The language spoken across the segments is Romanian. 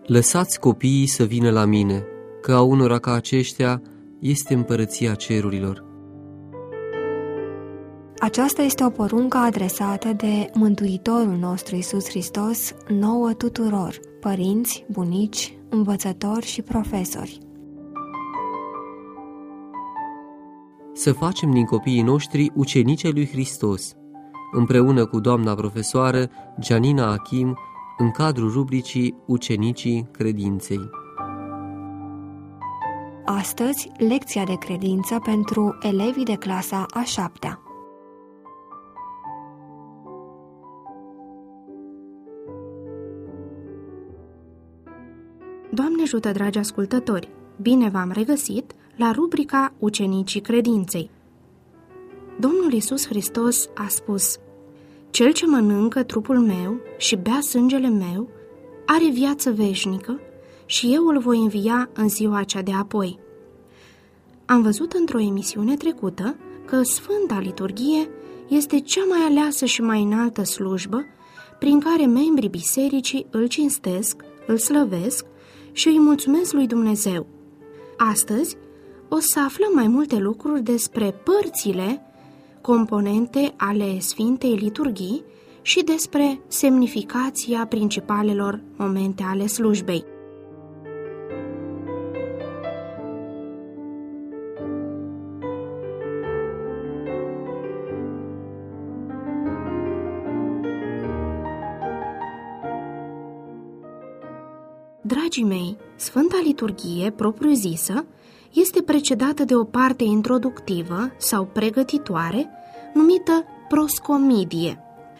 Lăsați copiii să vină la mine, că a unora ca aceștia este împărăția cerurilor. Aceasta este o poruncă adresată de Mântuitorul nostru Iisus Hristos nouă tuturor, părinți, bunici, învățători și profesori. Să facem din copiii noștri ucenici ai lui Hristos, împreună cu doamna profesoară Gianina Achim, în cadrul rubricii Ucenicii Credinței. Astăzi, lecția de credință pentru elevii de clasa a 7-a. Doamne ajută, dragi ascultători! Bine v-am regăsit la rubrica Ucenicii Credinței. Domnul Iisus Hristos a spus: Cel ce mănâncă trupul meu și bea sângele meu are viață veșnică și eu îl voi învia în ziua cea de apoi. Am văzut într-o emisiune trecută că Sfânta Liturghie este cea mai aleasă și mai înaltă slujbă prin care membrii bisericii îl cinstesc, îl slăvesc și îi mulțumesc lui Dumnezeu. Astăzi o să aflăm mai multe lucruri despre părțile componente ale Sfintei Liturghii și despre semnificația principalelor momente ale slujbei. Dragii mei, Sfânta Liturghie, propriu-zisă, este precedată de o parte introductivă sau pregătitoare, numită proscomidie.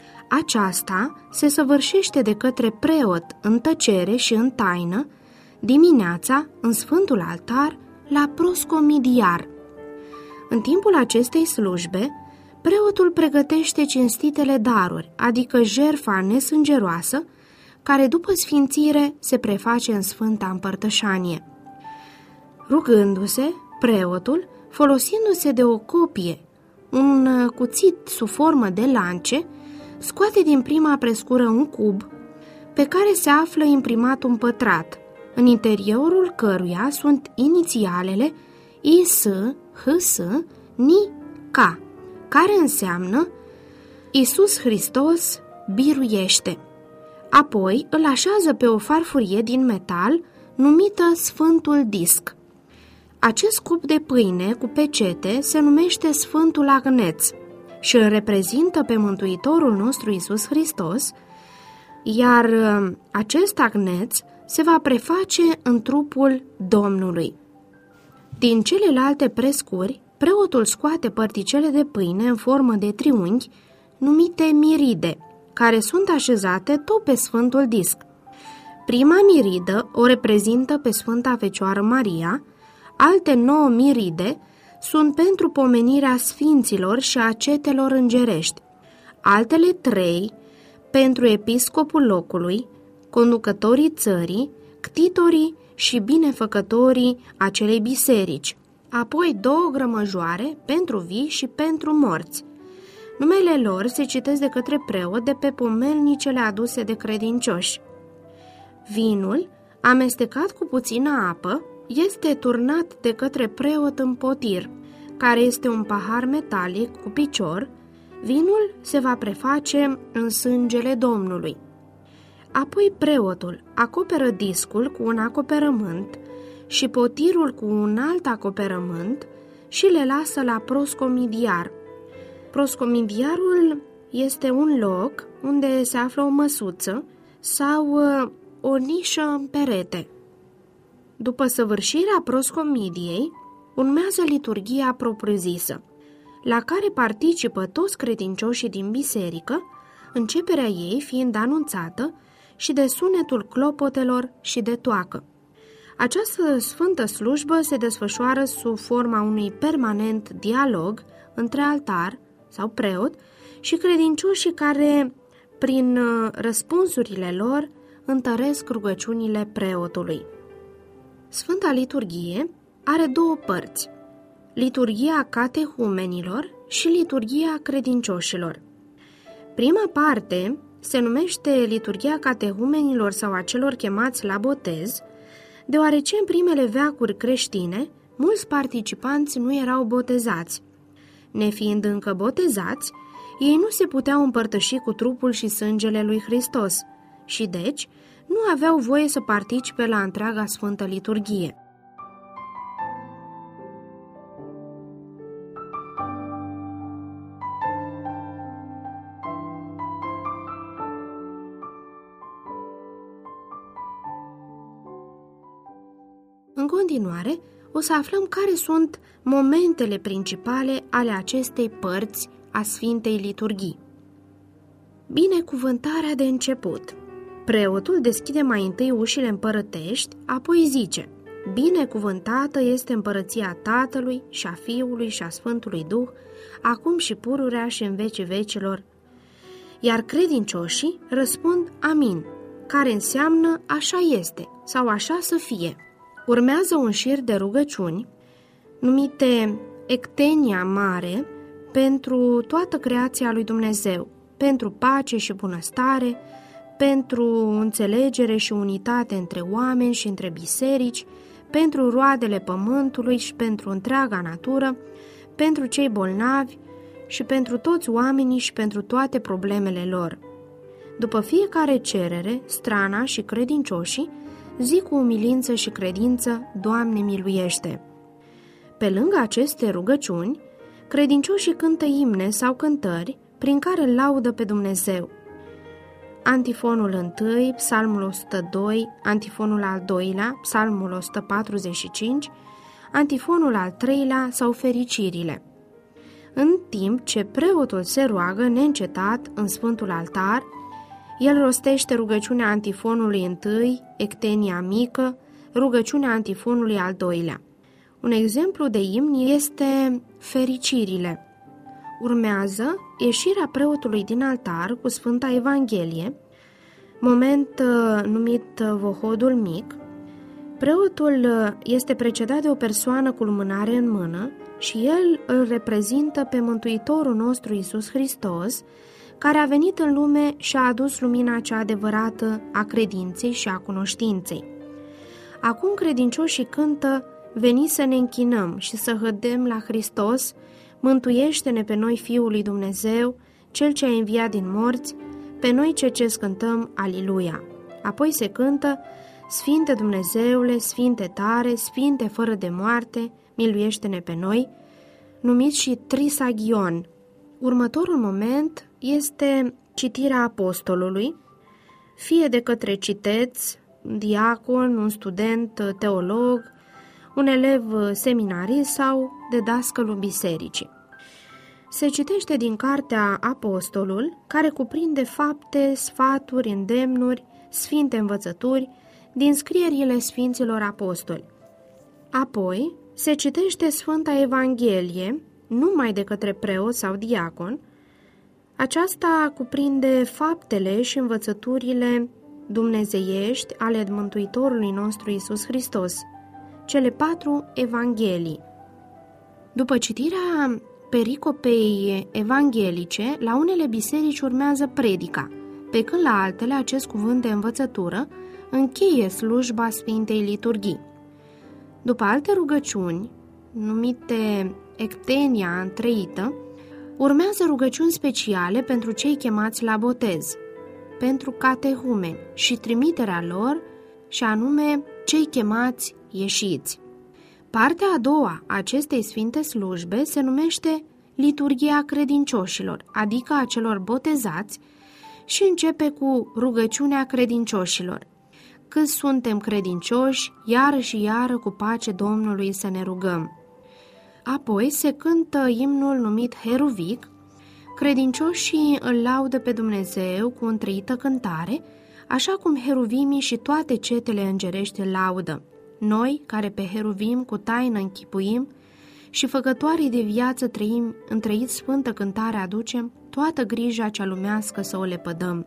Aceasta se săvârșește de către preot în tăcere și în taină, dimineața, în Sfântul Altar, la proscomidiar. În timpul acestei slujbe, preotul pregătește cinstitele daruri, adică jertfa nesângeroasă, care după sfințire se preface în Sfânta Împărtășanie. Rugându-se, preotul, folosindu-se de o copie, un cuțit sub formă de lance, scoate din prima prescură un cub, pe care se află imprimat un pătrat, în interiorul căruia sunt inițialele IS, HS, NI, K, care înseamnă Iisus Hristos biruiește. Apoi îl așează pe o farfurie din metal numită Sfântul Disc. Acest cup de pâine cu pecete se numește Sfântul Agneț și îl reprezintă pe Mântuitorul nostru Iisus Hristos, iar acest agneț se va preface în trupul Domnului. Din celelalte prescuri, preotul scoate părticele de pâine în formă de triunghi, numite miride, care sunt așezate tot pe Sfântul Disc. Prima miridă o reprezintă pe Sfânta Fecioară Maria, alte 9 miride sunt pentru pomenirea sfinților și a cetelor îngerești, altele 3 pentru episcopul locului, conducătorii țării, ctitorii și binefăcătorii acelei biserici, apoi 2 grămăjoare pentru vii și pentru morți. Numele lor se citesc de către preot de pe pomelnicele aduse de credincioși. Vinul, amestecat cu puțină apă, este turnat de către preot în potir, care este un pahar metalic cu picior. Vinul se va preface în sângele Domnului. Apoi preotul acoperă discul cu un acoperământ și potirul cu un alt acoperământ și le lasă la proscomidiar. Proscomidiarul este un loc unde se află o măsuță sau o nișă în perete. După săvârșirea proscomidiei, urmează liturghia propriu-zisă, la care participă toți credincioșii din biserică, începerea ei fiind anunțată și de sunetul clopotelor și de toacă. Această sfântă slujbă se desfășoară sub forma unui permanent dialog între altar sau preot și credincioșii care, prin răspunsurile lor, întăresc rugăciunile preotului. Sfânta Liturghie are 2 părți, liturghia catehumenilor și liturghia credincioșilor. Prima parte Se numește liturghia catehumenilor sau a celor chemați la botez, deoarece în primele veacuri creștine, mulți participanți nu erau botezați. Nefiind încă botezați, ei nu se puteau împărtăși cu trupul și sângele lui Hristos și deci nu aveau voie să participe la întreaga Sfântă Liturghie. În continuare, o să aflăm care sunt momentele principale ale acestei părți a Sfintei Liturghii. Binecuvântarea de început. Preotul deschide mai întâi ușile împărătești, apoi zice: Binecuvântată este împărăția Tatălui și a Fiului și a Sfântului Duh, acum și pururea și în vecii vecilor. Iar credincioșii răspund Amin, care înseamnă așa este sau așa să fie. Urmează un șir de rugăciuni, numite Ectenia Mare, pentru toată creația lui Dumnezeu, pentru pace și bunăstare, pentru înțelegere și unitate între oameni și între biserici, pentru roadele pământului și pentru întreaga natură, pentru cei bolnavi și pentru toți oamenii și pentru toate problemele lor. După fiecare cerere, strana și credincioșii zic cu umilință și credință: Doamne, miluiește! Pe lângă aceste rugăciuni, credincioșii cântă imne sau cântări prin care îl laudă pe Dumnezeu. Antifonul 1, Psalmul 102, Antifonul al 2-lea, Psalmul 145, Antifonul al 3-lea sau fericirile. În timp ce preotul se roagă neîncetat în Sfântul Altar, el rostește rugăciunea antifonului 1, Ectenia mică, rugăciunea antifonului al 2-lea. Un exemplu de imn este fericirile. Urmează ieșirea preotului din altar cu Sfânta Evanghelie, moment numit vohodul mic. Preotul este precedat de o persoană cu lumânare în mână și el îl reprezintă pe Mântuitorul nostru Iisus Hristos, care a venit în lume și a adus lumina cea adevărată a credinței și a cunoștinței. Acum credincioșii cântă: Veniți să ne închinăm și să hădem la Hristos, mântuiește-ne pe noi Fiul lui Dumnezeu, Cel ce a înviat din morți, pe noi ce cântăm Aliluia. Apoi se cântă: Sfinte Dumnezeule, Sfinte tare, Sfinte fără de moarte, miluiește-ne pe noi, numit și Trisagion. Următorul moment este citirea apostolului, fie de către citeț, diacon, un student teolog, un elev seminarist sau de dascălul bisericii. Se citește din cartea Apostolul, care cuprinde fapte, sfaturi, îndemnuri, sfinte învățături din scrierile Sfinților Apostoli. Apoi se citește Sfânta Evanghelie, numai de către preot sau diacon. Aceasta cuprinde faptele și învățăturile dumnezeiești ale Mântuitorului nostru Iisus Hristos, cele 4 evanghelii. După citirea pericopei evanghelice, la unele biserici urmează predica, pe când la altele acest cuvânt de învățătură încheie slujba Sfintei Liturghii. După alte rugăciuni, numite Ectenia întreită, urmează rugăciuni speciale pentru cei chemați la botez, pentru catehumeni și trimiterea lor, și anume cei chemați ieșiți. Partea a doua a acestei sfinte slujbe se numește Liturghia credincioșilor, adică a celor botezați, și începe cu rugăciunea credincioșilor. Cât suntem credincioși, iară și iară cu pace Domnului să ne rugăm. Apoi se cântă imnul numit Heruvic. Credincioșii îl laudă pe Dumnezeu cu întreită cântare, așa cum heruvimii și toate cetele îngerești îl laudă. Noi, care pe heruvim cu taină închipuim și făcătorii de viață trăim, întreit sfântă cântare aducem, toată grija cea lumească să o lepădăm.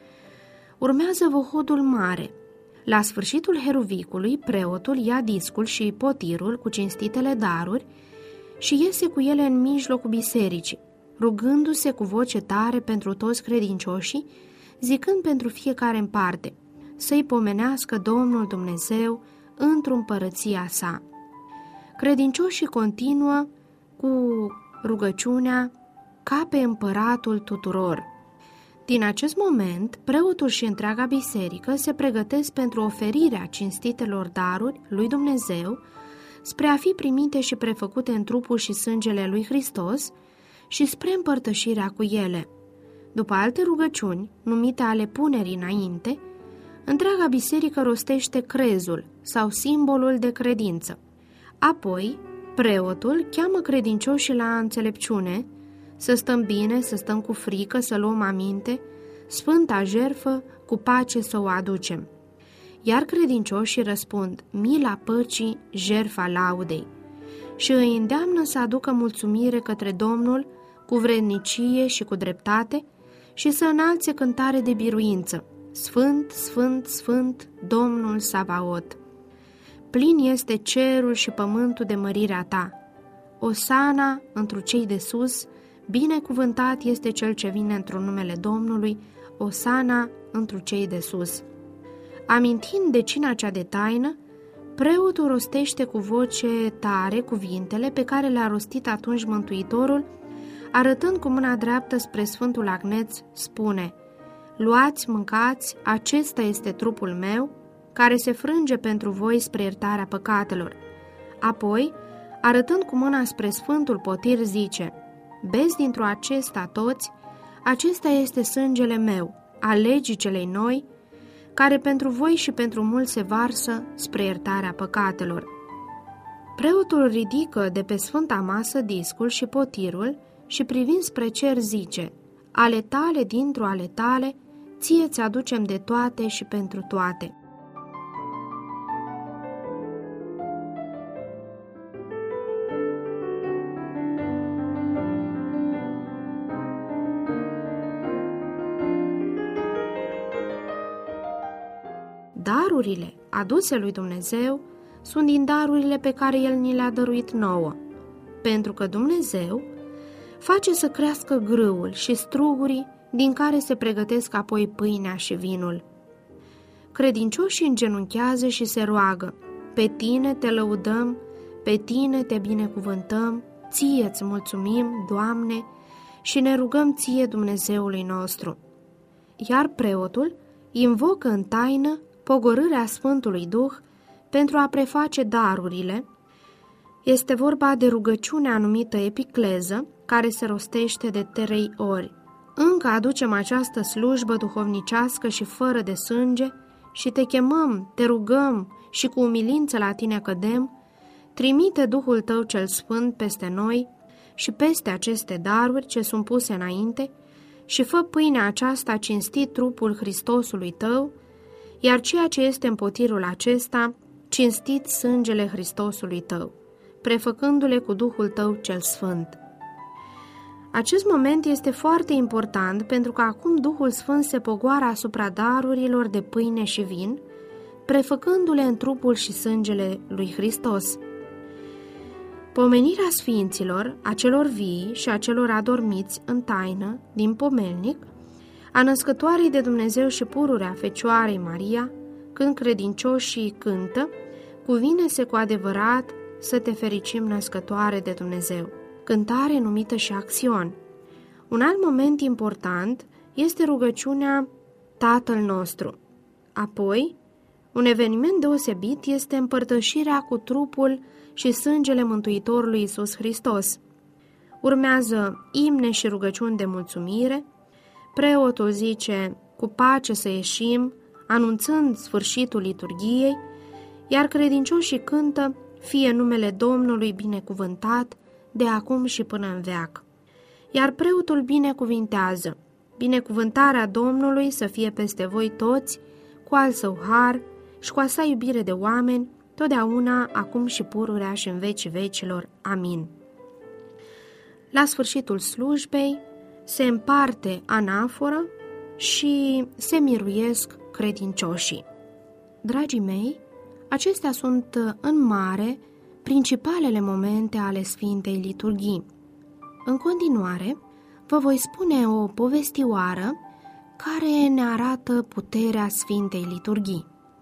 Urmează vohodul mare. La sfârșitul heruvicului, preotul ia discul și potirul cu cinstitele daruri și iese cu ele în mijlocul bisericii, rugându-se cu voce tare pentru toți credincioșii, zicând pentru fiecare în parte: să-i pomenească Domnul Dumnezeu într-o împărăția sa. Credincioșii continuă cu rugăciunea ca pe împăratul tuturor. Din acest moment, preotul și întreaga biserică se pregătesc pentru oferirea cinstitelor daruri lui Dumnezeu, spre a fi primite și prefăcute în trupul și sângele lui Hristos și spre împărtășirea cu ele. După alte rugăciuni, numite ale punerii înainte, întreaga biserică rostește crezul sau simbolul de credință. Apoi, preotul cheamă credincioșii la înțelepciune, să stăm bine, să stăm cu frică, să luăm aminte, sfânta jertfă, cu pace să o aducem. Iar credincioșii răspund: mila păcii, jertfa laudei, și îi îndeamnă să aducă mulțumire către Domnul cu vrednicie și cu dreptate și să înalțe cântare de biruință: Sfânt, Sfânt, Sfânt, Domnul Sabaot. Plin este cerul și pământul de mărirea ta. Osana întru cei de sus, binecuvântat este cel ce vine într-un numele Domnului, Osana întru cei de sus. Amintind de cina cea de taină, preotul rostește cu voce tare cuvintele pe care le-a rostit atunci Mântuitorul, arătând cu mâna dreaptă spre Sfântul Agneț, spune: luați, mâncați, acesta este trupul meu, care se frânge pentru voi spre iertarea păcatelor. Apoi, arătând cu mâna spre Sfântul Potir, zice: beți dintr-o acesta toți, acesta este sângele meu, al legii celei noi, care pentru voi și pentru mulți se varsă spre iertarea păcatelor. Preotul ridică de pe sfânta masă discul și potirul și privind spre cer zice: ale tale dintr-o ale tale, ție ți aducem de toate și pentru toate. Darurile aduse lui Dumnezeu sunt din darurile pe care El ni le-a dăruit nouă, pentru că Dumnezeu face să crească grâul și strugurii din care se pregătesc apoi pâinea și vinul. Credincioșii îngenunchează și se roagă: pe tine te lăudăm, pe tine te binecuvântăm, ție îți mulțumim, Doamne, și ne rugăm ție, Dumnezeului nostru. Iar preotul invocă în taină pogorârea Sfântului Duh pentru a preface darurile. Este vorba de rugăciunea numită epicleză, care se rostește de 3 ori. Încă aducem această slujbă duhovnicească și fără de sânge și te chemăm, te rugăm și cu umilință la tine cădem, trimite Duhul tău cel Sfânt peste noi și peste aceste daruri ce sunt puse înainte și fă pâinea aceasta cinstit trupul Hristosului tău, iar ceea ce este în potirul acesta, cinstit sângele Hristosului tău, prefăcându-le cu Duhul tău cel Sfânt. Acest moment este foarte important pentru că acum Duhul Sfânt se pogoară asupra darurilor de pâine și vin, prefăcându-le în trupul și sângele lui Hristos. Pomenirea sfinților, a celor vii și a celor adormiți în taină, din pomelnic, a născătoarei de Dumnezeu și pururea Fecioarei Maria, când credincioșii cântă: cuvine-se cu adevărat să te fericim, născătoare de Dumnezeu. Cântare numită și acțion. Un alt moment important este rugăciunea Tatăl nostru. Apoi, un eveniment deosebit este împărtășirea cu trupul și sângele Mântuitorului Iisus Hristos. Urmează imne și rugăciuni de mulțumire. Preotul zice: cu pace să ieșim, anunțând sfârșitul liturghiei, iar credincioșii cântă: fie numele Domnului binecuvântat, de acum și până în veac. Iar preotul binecuvintează: binecuvântarea Domnului să fie peste voi toți, cu al său har și cu a sa iubire de oameni, totdeauna, acum și pururea și în vecii vecilor. Amin. La sfârșitul slujbei se împarte anaforă și se miruiesc credincioșii. Dragii mei, acestea sunt în mare principalele momente ale Sfintei Liturghii. În continuare, vă voi spune o povestioară care ne arată puterea Sfintei Liturghii.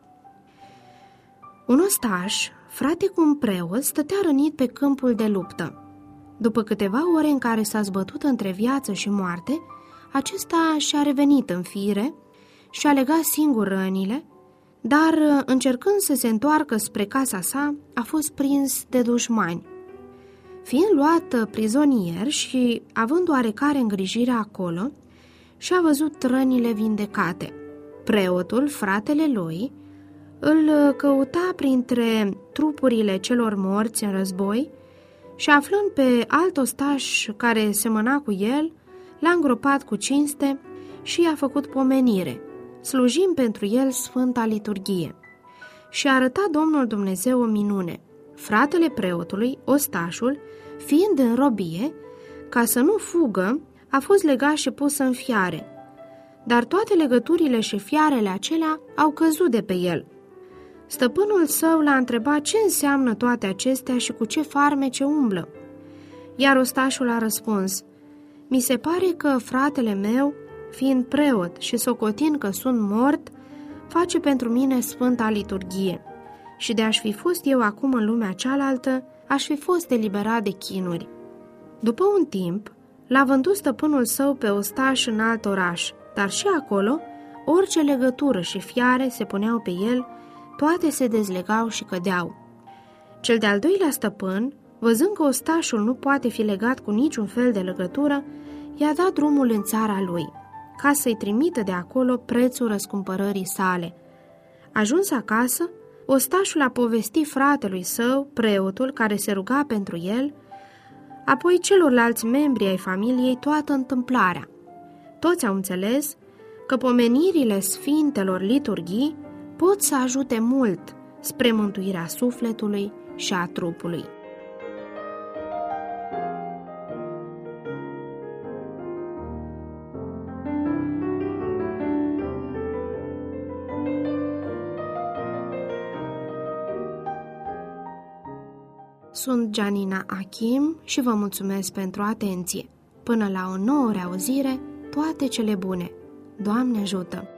Un ostaș, frate cu un preot, stătea rănit pe câmpul de luptă. După câteva ore în care s-a zbătut între viață și moarte, acesta și-a revenit în fire și-a legat singur rănile, dar încercând să se întoarcă spre casa sa, a fost prins de dușmani. Fiind luat prizonier și având oarecare îngrijire acolo, și-a văzut rănile vindecate. Preotul, fratele lui, îl căuta printre trupurile celor morți în război și, aflând pe alt ostaș care semăna cu el, l-a îngropat cu cinste și i-a făcut pomenire, slujind pentru el Sfânta Liturghie. Și a arătat Domnul Dumnezeu o minune. Fratele preotului, ostașul, fiind în robie, ca să nu fugă, a fost legat și pus în fiare. Dar toate legăturile și fiarele acelea au căzut de pe el. Stăpânul său l-a întrebat ce înseamnă toate acestea și cu ce farmece umblă. Iar ostașul a răspuns: mi se pare că fratele meu, fiind preot și socotind că sunt mort, face pentru mine Sfânta Liturghie. Și de aș fi fost eu acum în lumea cealaltă, aș fi fost eliberat de chinuri. După un timp, l-a vândut stăpânul său pe ostaș în alt oraș, dar și acolo, orice legătură și fiare se puneau pe el, toate se dezlegau și cădeau. Cel de-al doilea stăpân, văzând că ostașul nu poate fi legat cu niciun fel de legătură, i-a dat drumul în țara lui, ca să-i trimită de acolo prețul răscumpărării sale. Ajuns acasă, ostașul a povestit fratelui său, preotul, care se ruga pentru el, apoi celorlalți membri ai familiei toată întâmplarea. Toți au înțeles că pomenirile Sfintelor Liturghii pot să ajute mult spre mântuirea sufletului și a trupului. Sunt Gianina Achim și vă mulțumesc pentru atenție. Până la o nouă reauzire, toate cele bune. Doamne ajută!